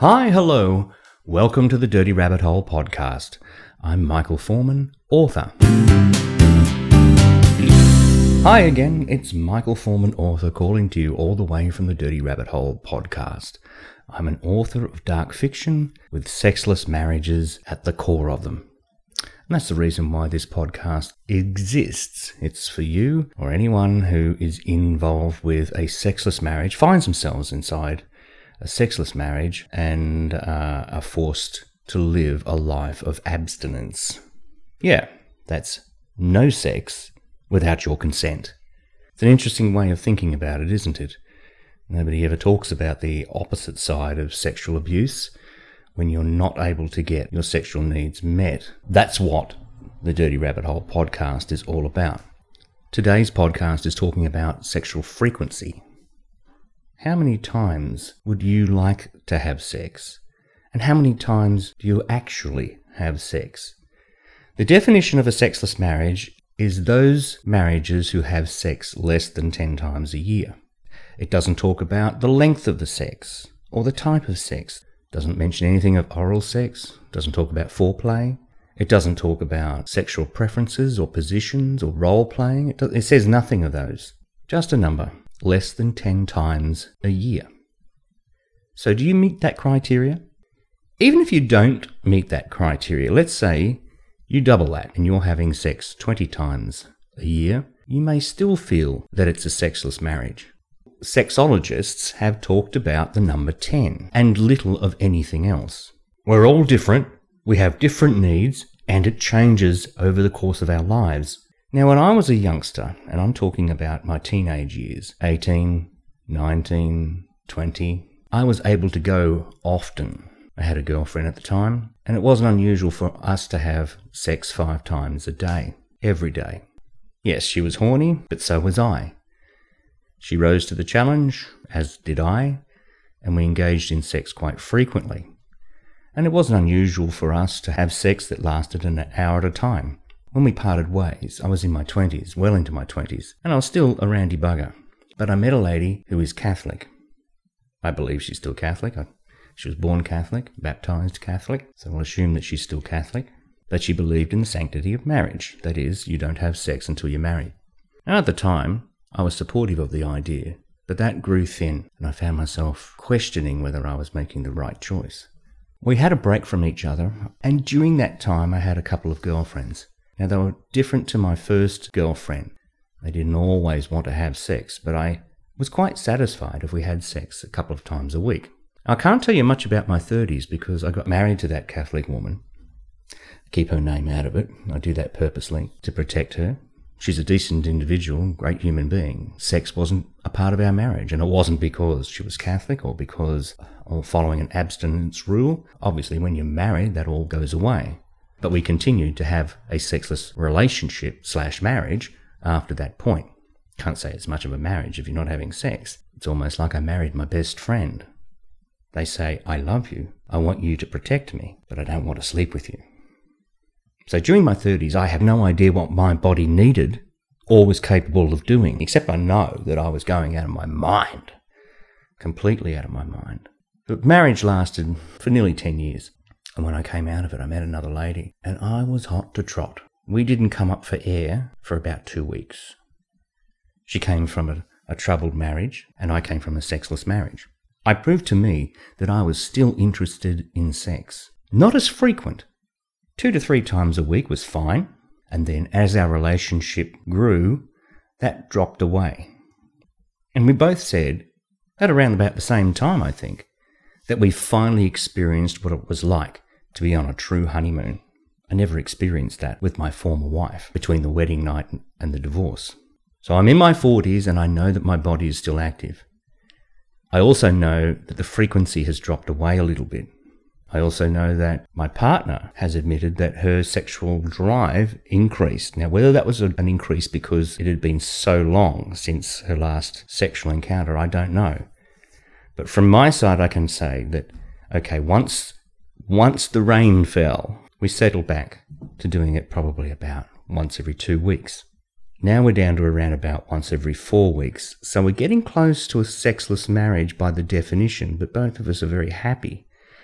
Hi, hello. Welcome to the Dirty Rabbit Hole podcast. I'm Michael Foreman, author. Hi again, it's Michael Foreman, author, calling to you all the way from the Dirty Rabbit Hole podcast. I'm an author of dark fiction with sexless marriages at the core of them. And that's the reason why this podcast exists. It's for you or anyone who is involved with a sexless marriage, finds themselves inside a sexless marriage and are forced to live a life of abstinence. Yeah, that's no sex without your consent. It's an interesting way of thinking about it, isn't it? Nobody ever talks about the opposite side of sexual abuse, when you're not able to get your sexual needs met. That's what the Dirty Rabbit Hole podcast is all about. Today's podcast is talking about sexual frequency. How many times would you like to have sex? And how many times do you actually have sex? The definition of a sexless marriage is those marriages who have sex less than 10 times a year. It doesn't talk about the length of the sex or the type of sex. It doesn't mention anything of oral sex. It doesn't talk about foreplay. It doesn't talk about sexual preferences or positions or role playing. It says nothing of those. Just a number. Less than 10 times a year. So do you meet that criteria? Even if you don't meet that criteria, let's say you double that and you're having sex 20 times a year, you may still feel that it's a sexless marriage. Sexologists have talked about the number 10 and little of anything else. We're all different, we have different needs, and it changes over the course of our lives. Now, when I was a youngster, and I'm talking about my teenage years, 18, 19, 20, I was able to go often. I had a girlfriend at the time, and it wasn't unusual for us to have sex 5 times a day, every day. Yes, she was horny, but so was I. She rose to the challenge, as did I, and we engaged in sex quite frequently. And it wasn't unusual for us to have sex that lasted an hour at a time. When we parted ways, I was in my 20s, well into my 20s, and I was still a randy bugger. But I met a lady who is Catholic. I believe she's still Catholic. She was born Catholic, baptized Catholic, so I'll assume that she's still Catholic. But she believed in the sanctity of marriage. That is, you don't have sex until you're married. Now, at the time, I was supportive of the idea, but that grew thin, and I found myself questioning whether I was making the right choice. We had a break from each other, and during that time I had a couple of girlfriends. Now, they were different to my first girlfriend. They didn't always want to have sex, but I was quite satisfied if we had sex a couple of times a week. I can't tell you much about my 30s because I got married to that Catholic woman. I keep her name out of it. I do that purposely to protect her. She's a decent individual, great human being. Sex wasn't a part of our marriage, and it wasn't because she was Catholic or because of following an abstinence rule. Obviously, when you're married, that all goes away. But we continued to have a sexless relationship/marriage after that point. Can't say it's much of a marriage if you're not having sex. It's almost like I married my best friend. They say, I love you, I want you to protect me, but I don't want to sleep with you. So during my 30s, I had no idea what my body needed or was capable of doing, except I know that I was going out of my mind, completely out of my mind. But marriage lasted for nearly 10 years. And when I came out of it, I met another lady, and I was hot to trot. We didn't come up for air for about 2 weeks. She came from a troubled marriage, and I came from a sexless marriage. I proved to me that I was still interested in sex. Not as frequent. 2 to 3 times a week was fine, and then as our relationship grew, that dropped away. And we both said, at around about the same time, I think, that we finally experienced what it was like to be on a true honeymoon. I never experienced that with my former wife between the wedding night and the divorce. So I'm in my 40s and I know that my body is still active. I also know that the frequency has dropped away a little bit. I also know that my partner has admitted that her sexual drive increased. Now, whether that was an increase because it had been so long since her last sexual encounter, I don't know. But from my side, I can say that, okay, once the rain fell, we settled back to doing it probably about once every 2 weeks. Now we're down to around about once every 4 weeks. So we're getting close to a sexless marriage by the definition, but both of us are very happy.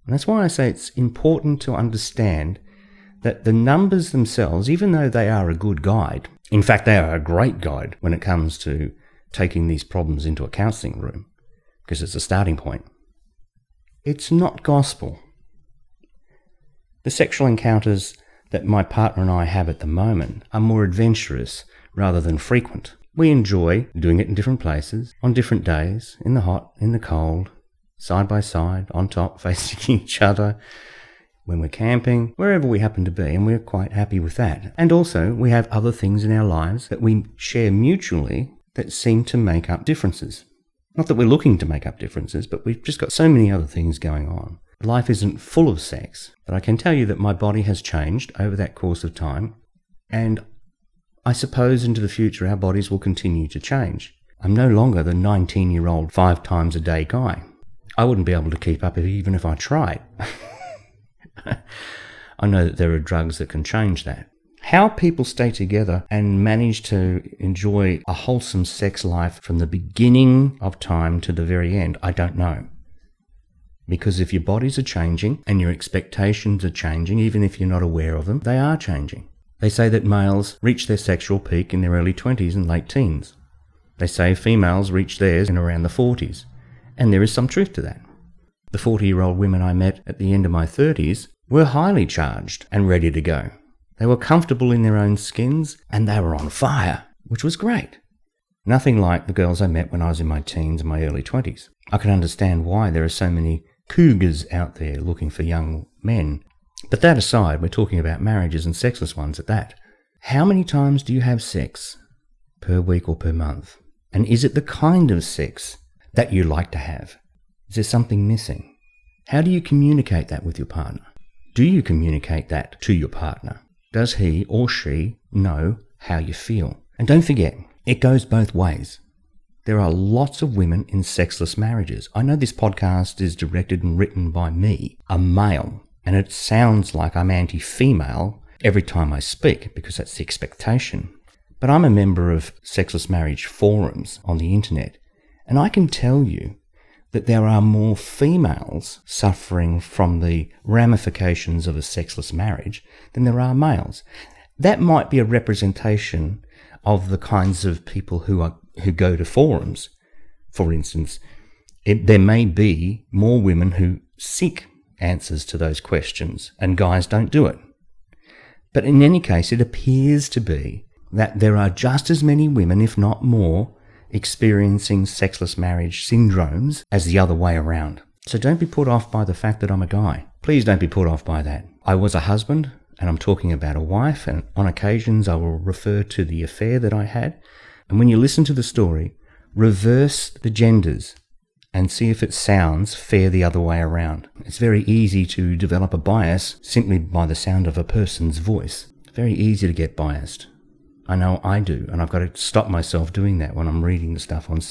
And that's why I say it's important to understand that the numbers themselves, even though they are a good guide, in fact, they are a great guide when it comes to taking these problems into a counselling room, because it's a starting point. It's not gospel. The sexual encounters that my partner and I have at the moment are more adventurous rather than frequent. We enjoy doing it in different places, on different days, in the hot, in the cold, side by side, on top, facing each other, when we're camping, wherever we happen to be, and we're quite happy with that. And also, we have other things in our lives that we share mutually that seem to make up differences. Not that we're looking to make up differences, but we've just got so many other things going on. Life isn't full of sex, but I can tell you that my body has changed over that course of time, and I suppose into the future our bodies will continue to change. I'm no longer the 19-year-old 5 times a day guy. I wouldn't be able to keep up even if I tried. I know that there are drugs that can change that. How people stay together and manage to enjoy a wholesome sex life from the beginning of time to the very end, I don't know. Because if your bodies are changing and your expectations are changing, even if you're not aware of them, they are changing. They say that males reach their sexual peak in their early 20s and late teens. They say females reach theirs in around the 40s. And there is some truth to that. The 40-year-old women I met at the end of my 30s were highly charged and ready to go. They were comfortable in their own skins and they were on fire, which was great. Nothing like the girls I met when I was in my teens and my early 20s. I can understand why there are so many cougars out there looking for young men. But that aside, we're talking about marriages and sexless ones at that. How many times do you have sex per week or per month? And is it the kind of sex that you like to have? Is there something missing? How do you communicate that with your partner? Do you communicate that to your partner? Does he or she know how you feel? And don't forget, it goes both ways. There are lots of women in sexless marriages. I know this podcast is directed and written by me, a male, and it sounds like I'm anti-female every time I speak because that's the expectation. But I'm a member of sexless marriage forums on the internet, and I can tell you that there are more females suffering from the ramifications of a sexless marriage than there are males. That might be a representation of the kinds of people who go to forums. For instance, there may be more women who seek answers to those questions, and guys don't do it. But in any case, it appears to be that there are just as many women, if not more, experiencing sexless marriage syndromes as the other way around. So don't be put off by the fact that I'm a guy. Please don't be put off by that. I was a husband, and I'm talking about a wife, and on occasions I will refer to the affair that I had. And when you listen to the story, reverse the genders and see if it sounds fair the other way around. It's very easy to develop a bias simply by the sound of a person's voice. Very easy to get biased. I know I do, and I've got to stop myself doing that when I'm reading the stuff on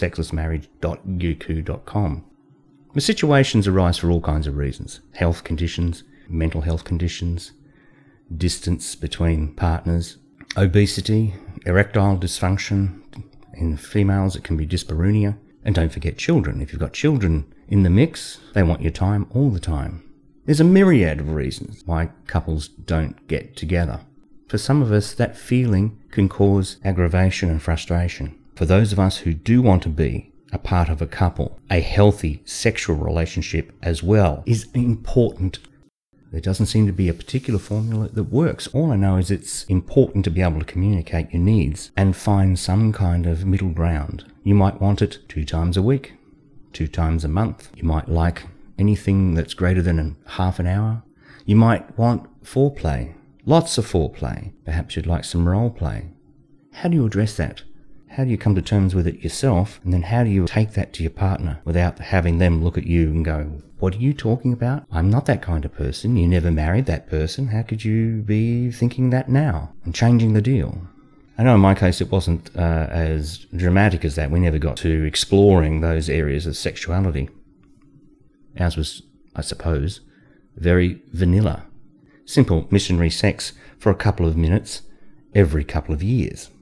sexlessmarriage.youku.com. The situations arise for all kinds of reasons. Health conditions, mental health conditions, distance between partners, obesity, erectile dysfunction. In females, it can be dyspareunia. And don't forget children. If you've got children in the mix, they want your time all the time. There's a myriad of reasons why couples don't get together. For some of us, that feeling can cause aggravation and frustration. For those of us who do want to be a part of a couple, a healthy sexual relationship as well is important. There doesn't seem to be a particular formula that works. All I know is it's important to be able to communicate your needs and find some kind of middle ground. You might want it 2 times a week, 2 times a month. You might like anything that's greater than half an hour. You might want foreplay. Lots of foreplay. Perhaps you'd like some role play. How do you address that? How do you come to terms with it yourself? And then how do you take that to your partner without having them look at you and go, what are you talking about? I'm not that kind of person. You never married that person. How could you be thinking that now? And changing the deal. I know in my case it wasn't as dramatic as that. We never got to exploring those areas of sexuality. Ours was, I suppose, very vanilla. Simple missionary sex for a couple of minutes every couple of years.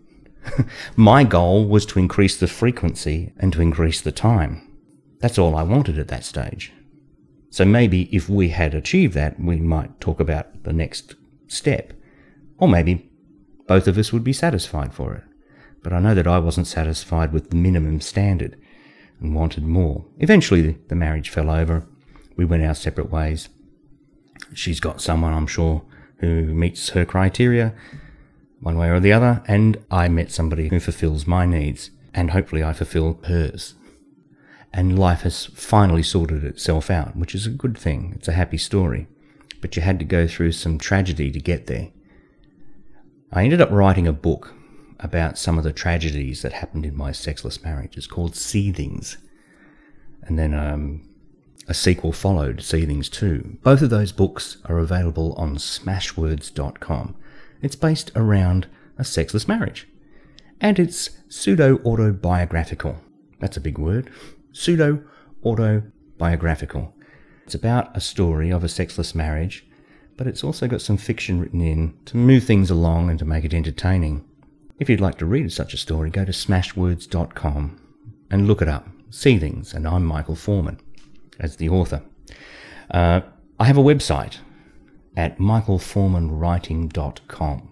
My goal was to increase the frequency and to increase the time. That's all I wanted at that stage. So maybe if we had achieved that, we might talk about the next step. Or maybe both of us would be satisfied for it. But I know that I wasn't satisfied with the minimum standard and wanted more. Eventually, the marriage fell over. We went our separate ways. She's got someone, I'm sure, who meets her criteria, one way or the other, and I met somebody who fulfills my needs, and hopefully I fulfill hers. And life has finally sorted itself out, which is a good thing. It's a happy story. But you had to go through some tragedy to get there. I ended up writing a book about some of the tragedies that happened in my sexless marriage. It's called Seethings. And then a sequel followed, Seethings 2. Both of those books are available on smashwords.com. It's based around a sexless marriage. And it's pseudo-autobiographical. That's a big word. Pseudo-autobiographical. It's about a story of a sexless marriage, but it's also got some fiction written in to move things along and to make it entertaining. If you'd like to read such a story, go to smashwords.com and look it up. Seethings, and I'm Michael Foreman as the author. I have a website at michaelforemanwriting.com.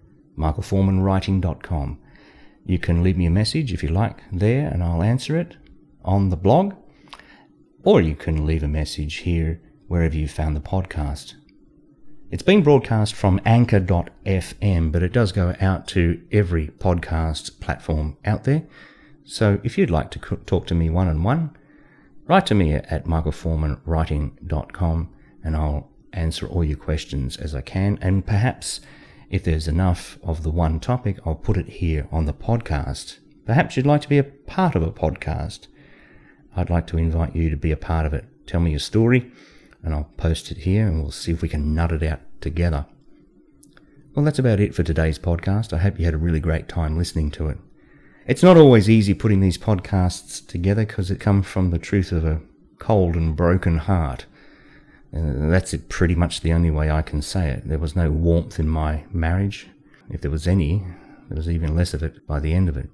michaelforemanwriting.com. You can leave me a message if you like there, and I'll answer it on the blog, or you can leave a message here wherever you found the podcast. It's being broadcast from anchor.fm, but it does go out to every podcast platform out there. So if you'd like to talk to me one-on-one, write to me at michaelforemanwriting.com, and I'll answer all your questions as I can. And perhaps if there's enough of the one topic, I'll put it here on the podcast. Perhaps you'd like to be a part of a podcast. I'd like to invite you to be a part of it. Tell me your story, and I'll post it here, and we'll see if we can nut it out together. Well, that's about it for today's podcast. I hope you had a really great time listening to it. It's not always easy putting these podcasts together because it comes from the truth of a cold and broken heart. That's pretty much the only way I can say it. There was no warmth in my marriage. If there was any, there was even less of it by the end of it.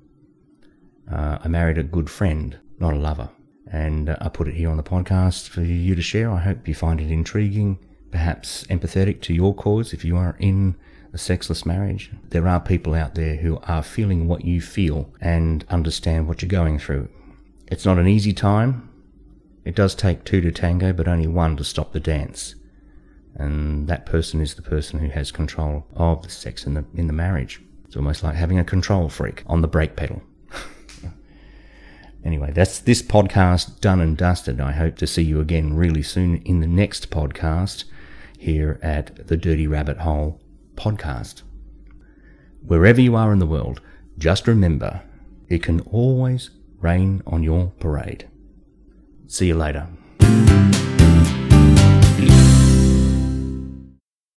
I married a good friend, not a lover. And I put it here on the podcast for you to share. I hope you find it intriguing, perhaps empathetic to your cause if you are in a sexless marriage. There are people out there who are feeling what you feel and understand what you're going through. It's not an easy time. It does take two to tango, but only one to stop the dance. And that person is the person who has control of the sex in the marriage. It's almost like having a control freak on the brake pedal. Anyway, that's this podcast done and dusted. I hope to see you again really soon in the next podcast here at the Dirty Rabbit Hole podcast. Wherever you are in the world, just remember, it can always rain on your parade. See you later.